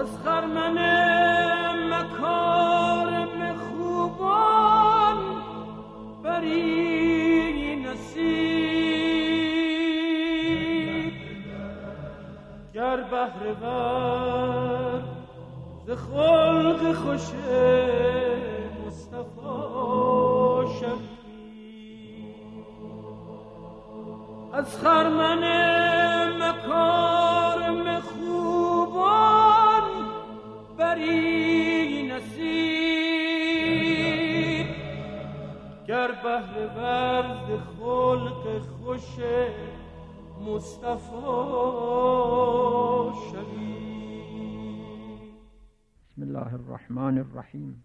از خرمن مکارم خوبان بری نصیب گر بهره ور ز خلق خوش مصطفی شوی از خرمن مکارم خوبان بری نصیب گر بهره ور ز خلق خوش مصطفی شوی. بسم الله الرحمن الرحیم.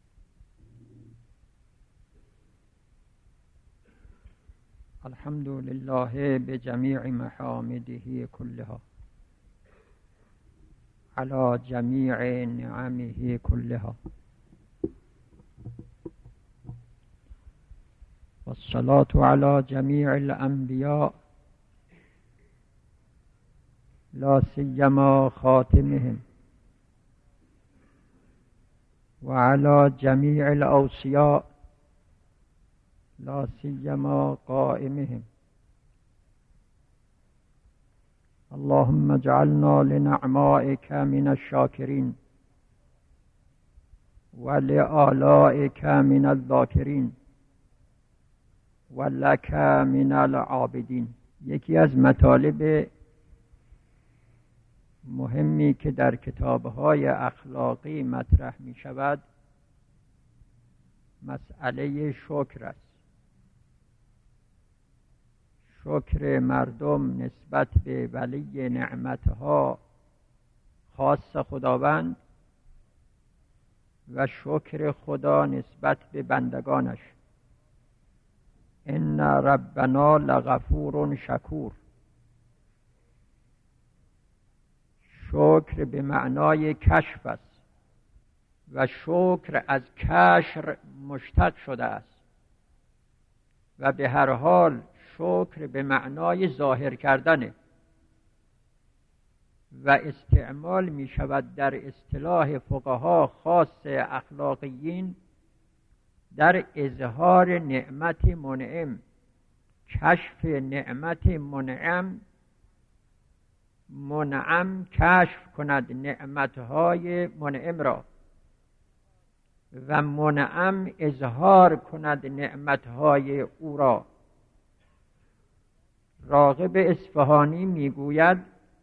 الحمد لله بجمیع محامده كلها على جمیع نعمه كلها والصلاة على جمیع الانبیاء لا سیما خاتمهم وعلى جميع الأوصياء لا سيما قائمهم. اللهم اجعلنا لنعمائك من الشاكرين ولآلائك من الذاكرين ولك من العابدين. یکی از مطالب مهمی که در کتاب‌های اخلاقی مطرح می شود مسئله شکر است. شکر مردم نسبت به ولی نعمتها خاص خداوند و شکر خدا نسبت به بندگانش. ان ربنا لغفور شکور. شکر به معنای کشف است و شکر از کشر مشتق شده است و به هر حال شکر به معنای ظاهر کردنه و استعمال می شود در اصطلاح فقها خاص اخلاقیین در اظهار نعمت منعم. کشف نعمت منعم کشف کند نعمتهای منعم را و منعم اظهار کند نعمتهای او را. راغب اصفهانی میگوید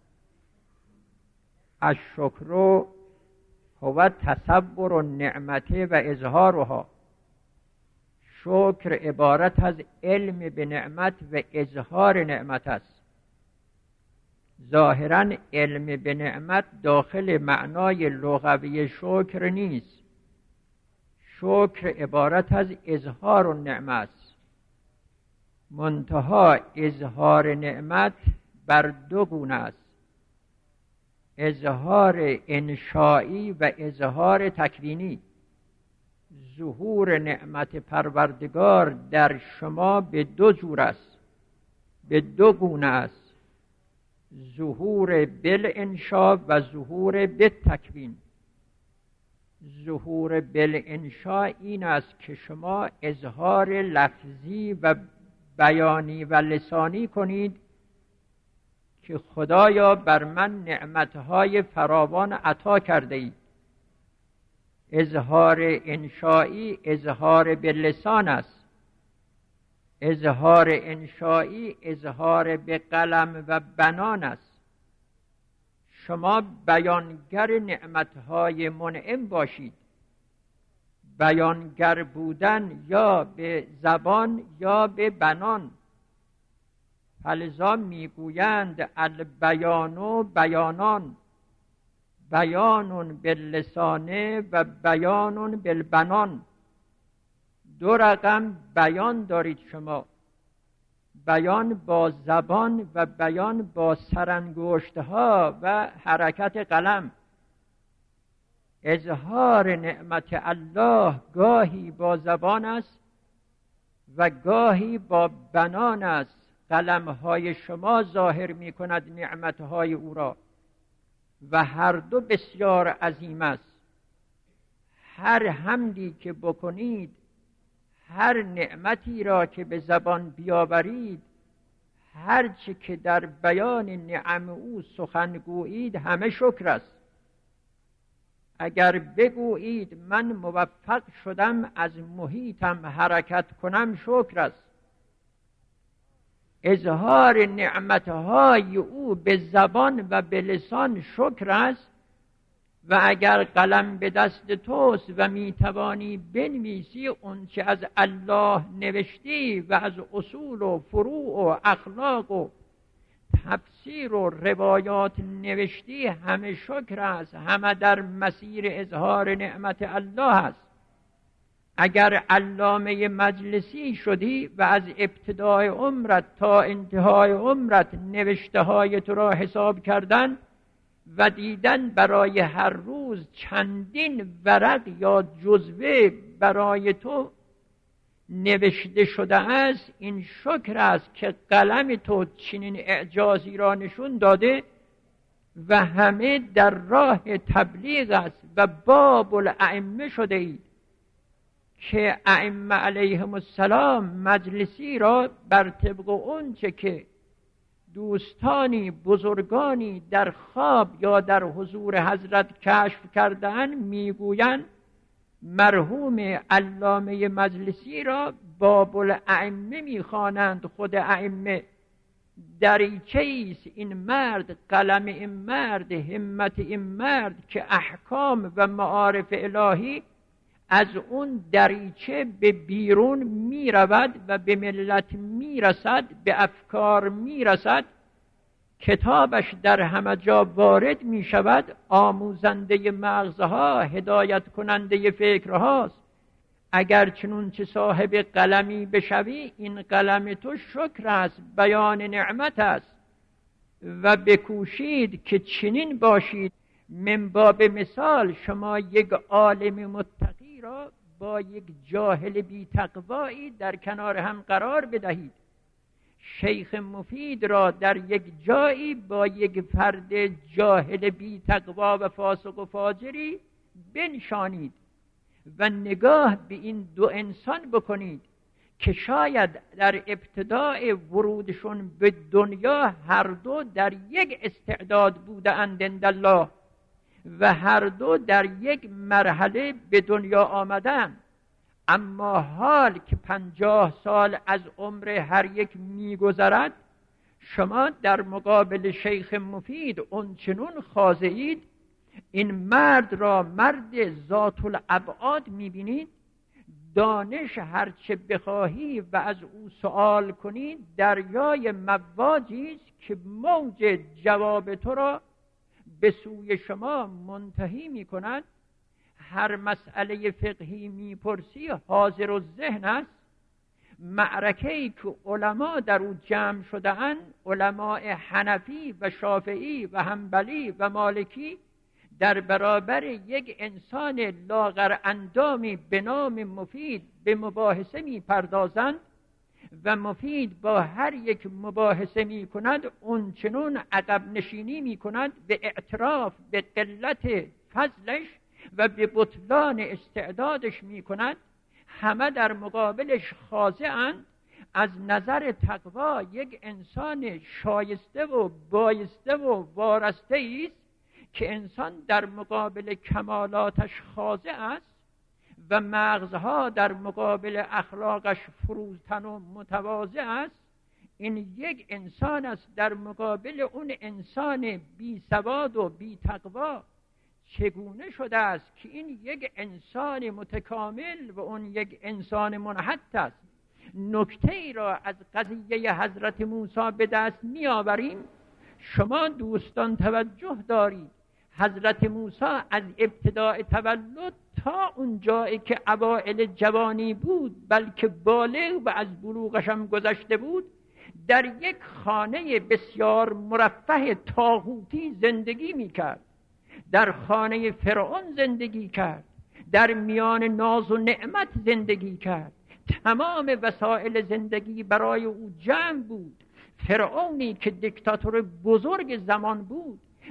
الشکر هو تصور النعمت و اظهارها. شکر عبارت از علم به نعمت و اظهار نعمت است. ظاهراً علم به نعمت داخل معنای لغوی شکر نیست. شکر عبارت از اظهار النعمت است. منتها اظهار نعمت بر دو گونه است: اظهار انشایی و اظهار تکوینی. ظهور نعمت پروردگار در شما به دو جور است، به دو گونه است: ظهور بالانشاء و ظهور بالتکوین. ظهور بالانشاء این است که شما اظهار لفظی و بیانی و لسانی کنید که خدایا بر من نعمتهای فراوان عطا کرده اید. اظهار انشایی اظهار باللسان است. اظهار انشایی اظهار به قلم و بنان است. شما بیانگر نعمتهای منعم باشید. بیانگر بودن یا به زبان یا به بنان. فلذا میگویند البیان بیانان، بیان باللسان و بیان بالبنان. دو رقم بیان دارید شما: بیان با زبان و بیان با سرانگشت‌ها و حرکت قلم. اظهار نعمت الله گاهی با زبان است و گاهی با بنان است. قلم‌های شما ظاهر می‌کند نعمت‌های او را و هر دو بسیار عظیم است. هر حمدی که بکنید، هر نعمتی را که به زبان بیاورید، هر چه که در بیان نعم او سخن گویید، همه شکر است. اگر بگویید من موفق شدم از محیطم حرکت کنم، شکر است. اظهار نعمتهای او به زبان و به لسان شکر است. و اگر قلم به دست توست و میتوانی بنویسی اون چه از الله نوشتی و از اصول و فروع و اخلاق و تفسیر و روایات نوشتی، همه شکر است، همه در مسیر اظهار نعمت الله است. اگر علامه مجلسی شدی و از ابتدای عمرت تا انتهای عمرت نوشته های تو را حساب کردن و دیدن برای هر روز چندین ورق یا جزوه برای تو نوشته شده است، این شکر است که قلم تو چنین اعجازی را نشون داده و همه در راه تبلیغ است و باب الائمه شده اید که ائمه علیهم السلام مجلسی را بر طبق اون چه که دوستانی بزرگانی در خواب یا در حضور حضرت کشف کردن میگویند مرحوم علامه مجلسی را باب الائمه میخوانند. خود ائمه دریچه است، این مرد، قلم این مرد، همت این مرد که احکام و معارف الهی از اون دریچه به بیرون می رود و به ملت می رسد، به افکار می رسد. کتابش در همه جا وارد می شود، آموزنده مغزها، هدایت کننده فکرهاست. اگر چنون چه صاحب قلمی بشوی، این قلم تو شکر است، بیان نعمت است و بکوشید که چنین باشید. من باب مثال شما یک عالم متقی را با یک جاهل بی تقوایی در کنار هم قرار بدهید. شیخ مفید را در یک جایی با یک فرد جاهل بی تقوا و فاسق و فاجری بنشانید و نگاه به این دو انسان بکنید که شاید در ابتدای ورودشون به دنیا هر دو در یک استعداد بوده اند عند الله و هر دو در یک مرحله به دنیا آمدن، اما حال که 50 سال از عمر هر یک میگذرد، شما در مقابل شیخ مفید اونچنون خاضعید، این مرد را مرد ذات الابعاد میبینید، دانش هرچه بخواهی و از او سوال کنید دریای مواجی است که موج جواب تو را به سوی شما منتهی می کند. هر مسئله فقهی میپرسی حاضر الذهن است. معرکه‌ای که علما در او جمع شده اند، علماء حنفی و شافعی و حنبلی و مالکی، در برابر یک انسان لاغر اندامی به نام مفید به مباحثه می پردازند و مفید با هر یک مباحثه می کند اونچنون عقب نشینی می کند به اعتراف به قلت فضلش و به بطلان استعدادش می کند. همه در مقابلش خاضعند. از نظر تقوا یک انسان شایسته و بایسته و وارسته است که انسان در مقابل کمالاتش خاضع است و مغزها در مقابل اخلاقش فروتن و متواضع است. این یک انسان است در مقابل اون انسان بی سواد و بی تقوا. چگونه شده است که این یک انسان متکامل و اون یک انسان منحط است؟ نکته ای را از قضیه حضرت موسی به دست می آوریم. شما دوستان توجه دارید، حضرت موسی از ابتدای تولد تا اون جایی که اوائل جوانی بود، بلکه بالغ و از بلوغش هم گذشته بود، در یک خانه بسیار مرفه طاغوتی زندگی می کرد. در خانه فرعون زندگی کرد، در میان ناز و نعمت زندگی کرد، تمام وسایل زندگی برای او جمع بود. فرعونی که دیکتاتور بزرگ زمان بود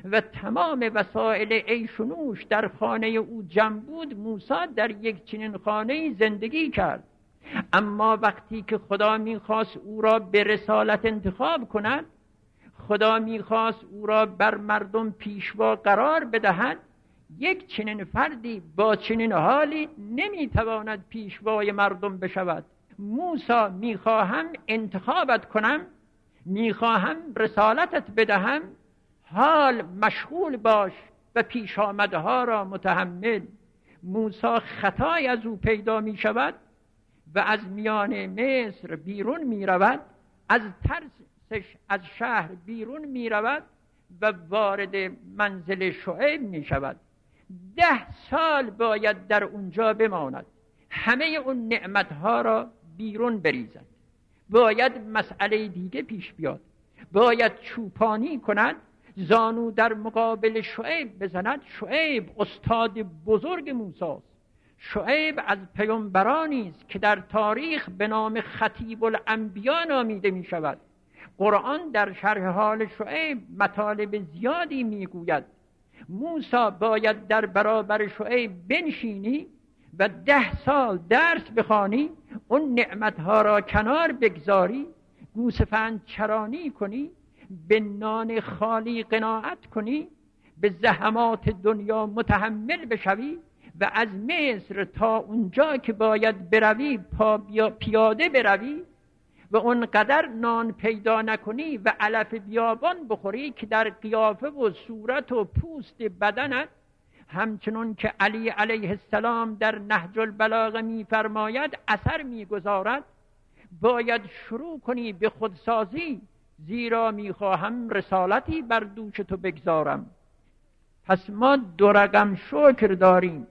و تمام وسایل عیش و نوش در خانه او جمع بود، موسی در یک چنین خانه زندگی کرد. اما وقتی که خدا میخواست او را به رسالت انتخاب کند، خدا میخواست او را بر مردم پیشوا قرار بدهد، یک چنین فردی با چنین حالی نمیتواند پیشوای مردم بشود. موسی میخواهم انتخابت کنم، میخواهم رسالتت بدهم، حال مشغول باش و پیش آمده ها را متحمل. موسی خطای از او پیدا می شود و از میان مصر بیرون می رود، از ترسش از شهر بیرون می رود و وارد منزل شعیب می شود. 10 سال باید در اونجا بماند، همه اون نعمتها را بیرون بریزد. باید مسئله دیگه پیش بیاد، باید چوپانی کند، زانو در مقابل شعیب بزند. شعیب استاد بزرگ موسی است. شعیب از پیامبرانی است که در تاریخ به نام خطیب الانبیا نامیده می شود. قرآن در شرح حال شعیب مطالب زیادی می گوید. موسی باید در برابر شعیب بنشینی و 10 سال درس بخوانی، اون نعمتها را کنار بگذاری، گوسفند چرانی کنی، به نان خالی قناعت کنی، به زحمات دنیا متحمل بشوی و از مصر تا اونجا که باید بروی پیاده بروی و اونقدر نان پیدا نکنی و علف بیابان بخوری که در قیافه و صورت و پوست بدنت، همچنون که علی علیه السلام در نهج البلاغه می‌فرماید، اثر می‌گذارد. باید شروع کنی به خودسازی، زیرا میخواهم رسالتی بر دوش تو بگذارم. پس ما 2 رقم شکر داریم: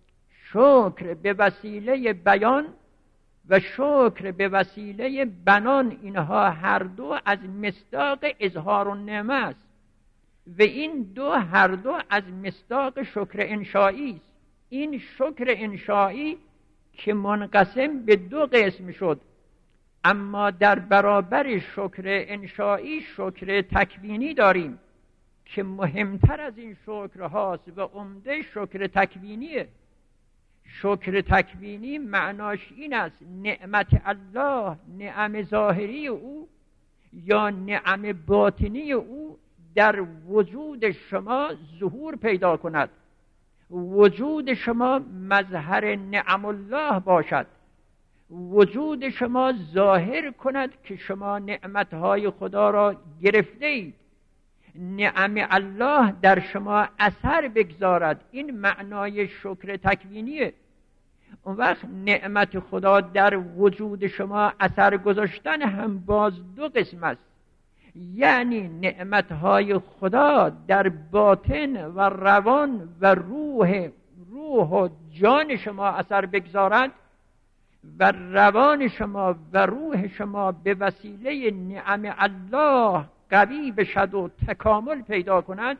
شکر به وسیله بیان و شکر به وسیله بنان. اینها هر دو از مصداق اظهار النعمه است و این هر دو از مصداق شکر انشایی است. این شکر انشایی که منقسم به 2 قسم شد، اما در برابر شکر انشایی شکر تکوینی داریم که مهمتر از این شکرهاست و عمده شکر تکوینیه. شکر تکوینی معناش این است: نعمت الله، نعم ظاهری او یا نعم باطنی او در وجود شما ظهور پیدا کند، وجود شما مظهر نعم الله باشد، وجود شما ظاهر کند که شما نعمتهای خدا را گرفته اید، نعم الله در شما اثر بگذارد. این معنای شکر تکوینیه. اون وقت نعمت خدا در وجود شما اثر گذاشتن هم باز 2 قسم است. یعنی نعمتهای خدا در باطن و روان و روح و جان شما اثر بگذارد و روان شما و روح شما به وسیله نعم الله قوی بشد و تکامل پیدا کند.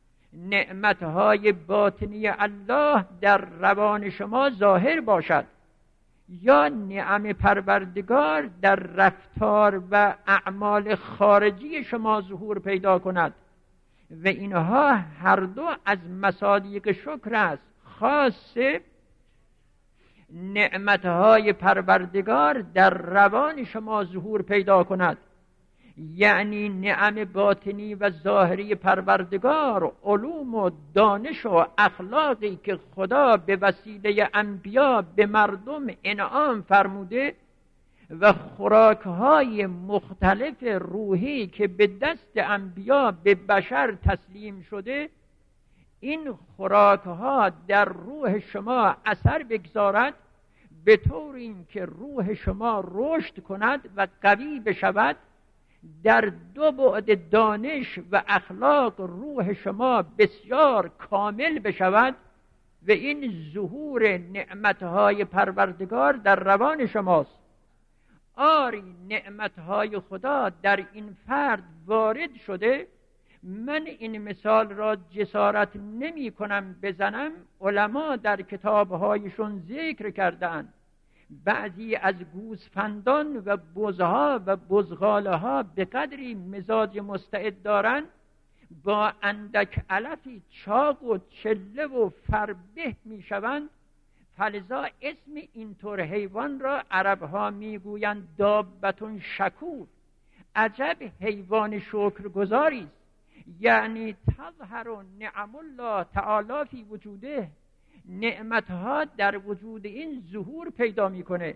نعمتهای باطنی الله در روان شما ظاهر باشد یا نعم پروردگار در رفتار و اعمال خارجی شما ظهور پیدا کند و اینها هر دو از مصادیق شکر است. خاصه نعمتهای پروردگار در روان شما ظهور پیدا کند، یعنی نعم باطنی و ظاهری پروردگار، علوم و دانش و اخلاقی که خدا به وسیله انبیا به مردم انعام فرموده و خوراکهای مختلف روحی که به دست انبیا به بشر تسلیم شده، این خوراکها در روح شما اثر بگذارد به طور اینکه روح شما رشد کند و قوی بشود. در 2 بعد دانش و اخلاق روح شما بسیار کامل بشود و این ظهور نعمتهای پروردگار در روان شماست. آری نعمتهای خدا در این فرد وارد شده. من این مثال را جسارت نمی کنم بزنم، علما در کتابهایشون ذکر کردند. بعضی از گوسفندان و بزها و بزغاله ها به قدری مزاج مستعد دارند، با اندک علفی چاق و چله و فربه می شوند، فلذا اسم اینطور حیوان را عربها میگویند دابتون شکور. عجب حیوان شکرگزاری است. یعنی تظهر نعم الله تعالی فی وجوده، نعمتها در وجود این ظهور پیدا میکنه،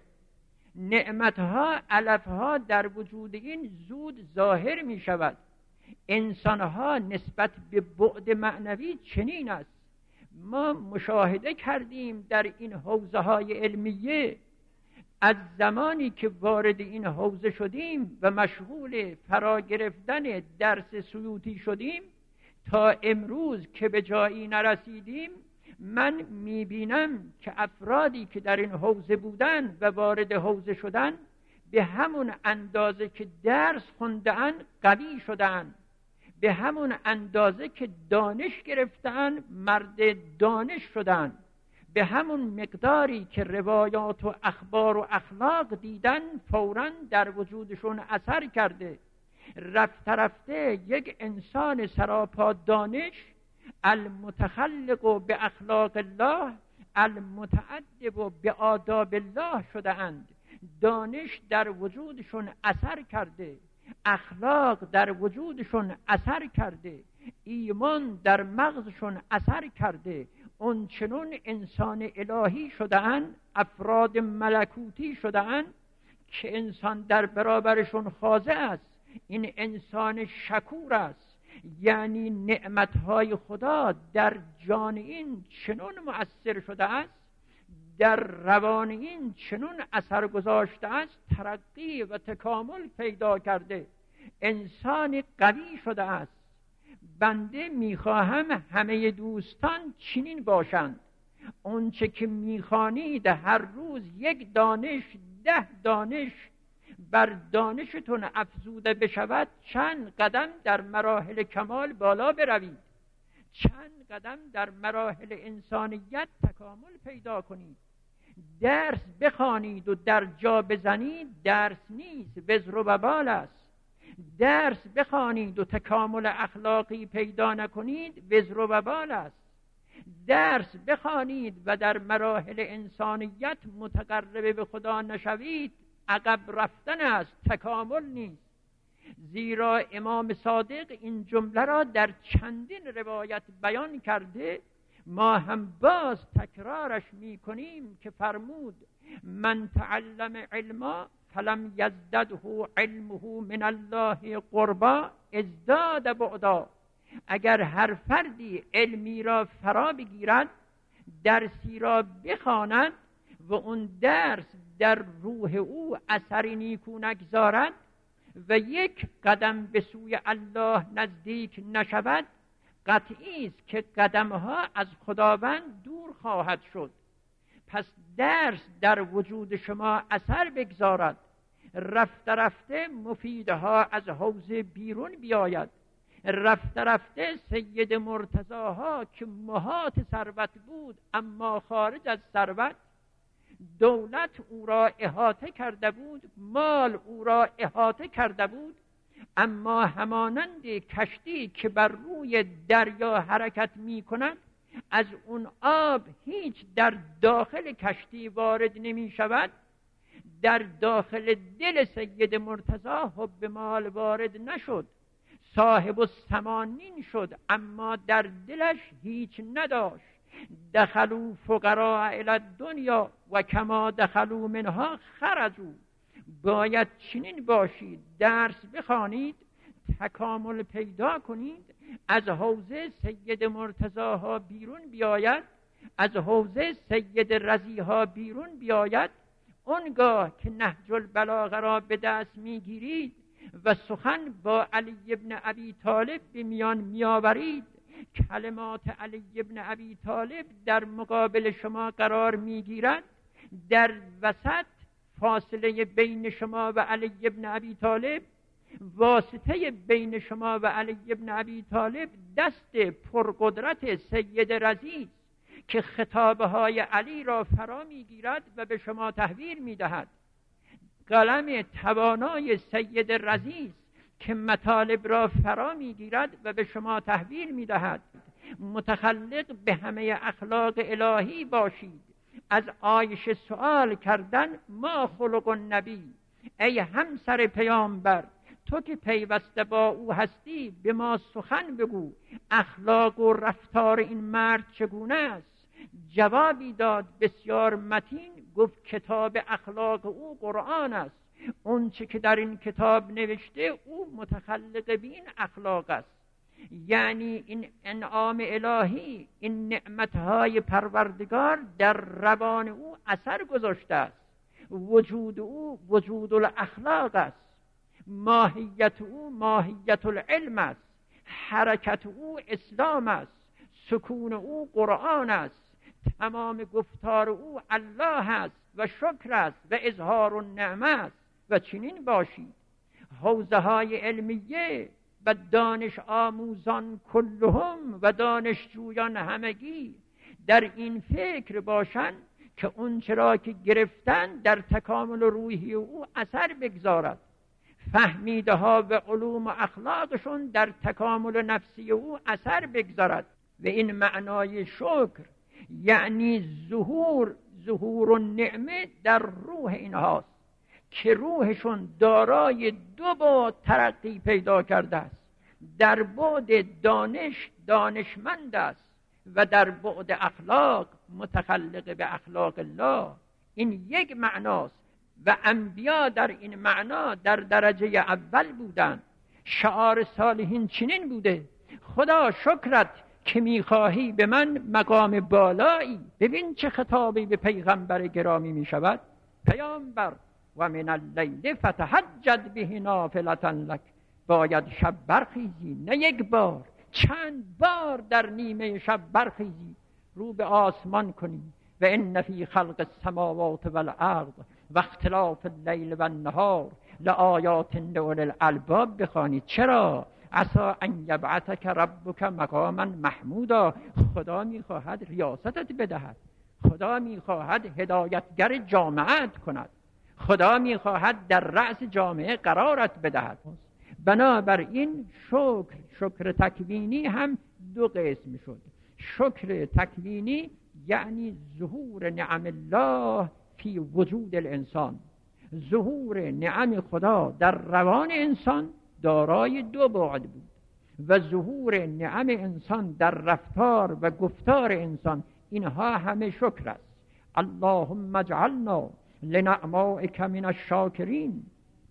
نعمتها علفها در وجود این زود ظاهر می شود. انسانها نسبت به بعد معنوی چنین است. ما مشاهده کردیم در این حوزه های علمیه، از زمانی که وارد این حوزه شدیم و مشغول فرا گرفتن درس سیوطی شدیم تا امروز که به جایی نرسیدیم، من میبینم که افرادی که در این حوزه بودن و وارد حوزه شدن به همون اندازه که درس خوندن قوی شدن، به همون اندازه که دانش گرفتن مرد دانش شدن، به همون مقداری که روایات و اخبار و اخلاق دیدن فوراً در وجودشون اثر کرده. رفته رفته یک انسان سراپا دانش، المتخلق به اخلاق الله، المتأدب به آداب الله شده اند. دانش در وجودشون اثر کرده، اخلاق در وجودشون اثر کرده، ایمان در مغزشون اثر کرده. اون چنون انسان الهی شده‌اند، افراد ملکوتی شده‌اند که انسان در برابرشون خاضع است. این انسان شکور است، یعنی نعمتهای خدا در جان این چنون مؤثر شده است، در روان این چنون اثر گذاشته است، ترقی و تکامل پیدا کرده، انسان قوی شده است. بنده میخواهم همه دوستان چنین باشند. اونچه که میخوانید هر روز یک دانش، 10 دانش بر دانشتون افزوده بشود، چند قدم در مراحل کمال بالا بروید، چند قدم در مراحل انسانیت تکامل پیدا کنید. درس بخوانید و در جا بزنید درس نیست، وزر و وبال است. درس بخوانید و تکامل اخلاقی پیدا نکنید، وزر و وبال است. درس بخوانید و در مراحل انسانیت متقرب به خدا نشوید، عقب رفتن است، تکامل نیست. زیرا امام صادق این جمله را در چندین روایت بیان کرده، ما هم باز تکرارش می-کنیم که فرمود من تعلم علما فلم یزدده علمه من الله قربا ازداد بعدا. اگر هر فردی علمی را فرا بگیرد، درسی را بخواند و اون درس در روح او اثری نیکو نگذارد و یک قدم به سوی الله نزدیک نشود، قطعی است که قدمها از خداوند دور خواهد شد. پس درس در وجود شما اثر بگذارد، رفته رفته مفیدها از حوزه بیرون بیاید، رفته رفته سید مرتضاها که محاط ثروت بود اما خارج از ثروت، دولت او را احاطه کرده بود، مال او را احاطه کرده بود، اما همانند کشتی که بر روی دریا حرکت می کند، از اون آب هیچ در داخل کشتی وارد نمی شود. در داخل دل سید مرتضی حب مال وارد نشد، صاحب الثمانین شد اما در دلش هیچ نداشت. دخلوا فقراء الی الدنیا و کما دخلوا منها خرجوا. باید چنین باشید، درس بخوانید، تکامل پیدا کنید، از حوزه سید مرتضی ها بیرون بیاید، از حوزه سید رضی ها بیرون بیاید. اونگاه که نهج البلاغه را به دست میگیرید و سخن با علی ابن ابی طالب به میان میآورید، کلمات علی ابن ابی طالب در مقابل شما قرار میگیرد، در وسط فاصله بین شما و علی ابن ابی طالب، واسطه بین شما و علی ابن ابی طالب دست پرقدرت سید رضی که خطابه های علی را فرا میگیرد و به شما تحویل میدهد. قلم توانای سید رضی که مطالب را فرا میگیرد و به شما تحویل میدهد. متخلق به همه اخلاق الهی باشید. از عایشه سؤال کردن ما خلق النبی، ای همسر پیامبر تو که پیوسته با او هستی به ما سخن بگو، اخلاق و رفتار این مرد چگونه است؟ جوابی داد بسیار متین، گفت کتاب اخلاق او قرآن است. اون چه که در این کتاب نوشته او متخلق به این اخلاق است. یعنی این انعام الهی، این نعمتهای پروردگار در روان او اثر گذاشته است. وجود او وجود الاخلاق است. ماهیت او ماهیت العلم است. حرکت او اسلام است. سکون او قرآن است. تمام گفتار او الله است و شکر است و اظهار النعمه است. و چنین باشید. حوزه های علمیه و دانش آموزان کلهم و دانشجویان همگی در این فکر باشند که اون چرا که گرفتن در تکامل روحی او اثر بگذارد. فهمیده ها و علوم و اخلاقشون در تکامل نفسی او اثر بگذارد. و این معنای شکر یعنی ظهور النعمه در روح اینهاست که روحشون دارای دو بعد ترقی پیدا کرده است. در بعد دانشمند است و در بعد اخلاق متخلق به اخلاق الله. این یک معناست و انبیا در این معنا در درجه اول بودند. شعار صالحین چنین بوده: خدا شکرت که میخواهی به من مقام بالایی. ببین چه خطابی به پیغمبر گرامی میشود. پیامبر و من اللیل فتهجد به نافلة لک، باید شب برخیزی، نه یک بار، چند بار در نیمه شب برخیزی، رو به آسمان کنی. و ان فی خلق السماوات والارض و اختلاف اللیل و النهار لآیات لأولی الالباب بخوانید. چرا؟ عسى ان یبعثک ربک مقاما محمودا. خدا میخواهد ریاستت بدهد. خدا میخواهد هدایتگر جامعت کند. خدا میخواهد در رأس جامعه قرارت بدهد. بنابراین شکر تکوینی هم دو قسم شد. شکر تکوینی یعنی ظهور نعم الله فی وجود الانسان. ظهور نعم خدا در روان انسان دارای دو بعد بود و ظهور نعم انسان در رفتار و گفتار انسان، اینها همه شکر است. اللهم اجعلنا لنعمائک من الشاکرین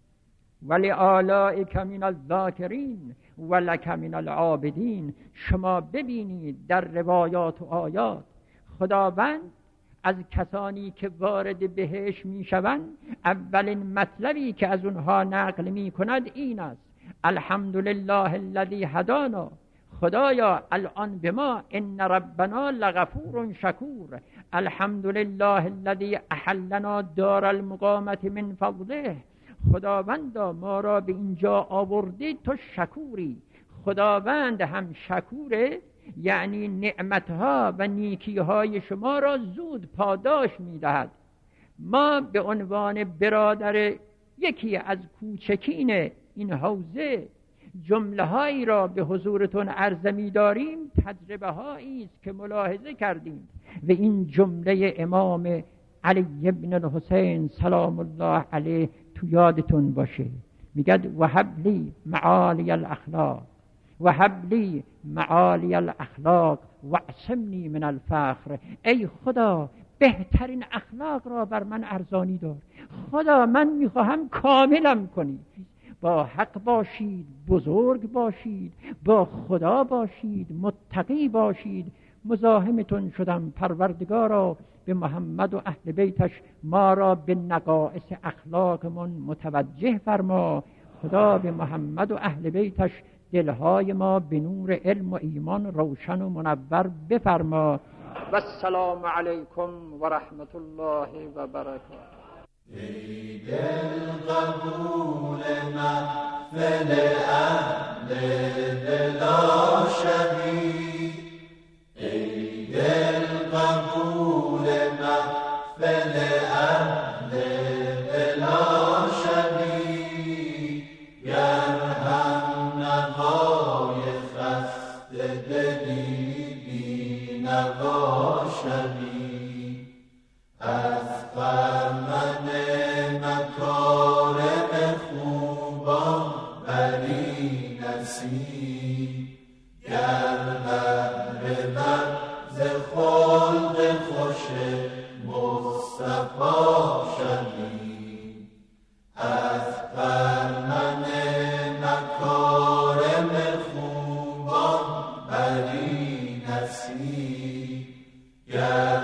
و لآلائک من الذاکرین و لک من العابدین. شما ببینید در روایات و آیات خداوند از کسانی که وارد بهشت میشوند اولین مطلبی که از اونها نقل میکند این است: الحمدلله الذی هدانا. خدایا الان به ما ان ربنا لغفور شکور. الحمدلله الذی احلنا دار المقامت من فضله. خداوندا ما را به اینجا آوردی، تو شکوری. خداوند هم شکوره، یعنی نعمتها و نیکیهای شما را زود پاداش میدهد. ما به عنوان برادر یکی از کوچکین این حوزه جمله هایی را به حضورتون عرضه می داریم. تجربه هایی است که ملاحظه کردیم و این جمله امام علی ابن الحسین سلام الله علیه تو یادتون باشه. میگد وهب لی معالی الاخلاق، وهب لی معالی الاخلاق واعصمنی من الفخر. ای خدا بهترین اخلاق را بر من ارزانی دار. خدا من میخواهم کاملم کنی. با حق باشید، بزرگ باشید، با خدا باشید، متقی باشید. مزاحمتون شدم. پروردگارا به محمد و اهل بیتش ما را به نقائص اخلاقمون متوجه فرما. خدا به محمد و اهل بیتش دلهای ما به نور علم و ایمان روشن و منور بفرما. و السلام علیکم و رحمت الله و برکاته. ای دل قبول محفل اهل دل عاشقی، ای دل قبول محفل اهل دل عاشقی، گر دلی بی نوا شوی، از خرمن مکارم خوبان بری نصیب، گر بهره ور ز خلق خوش مصطفی شوی، از خرمن مکارم خوبان بری نصیب، گر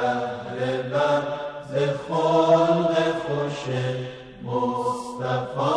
بهره ور ز خلق خوش مصطفی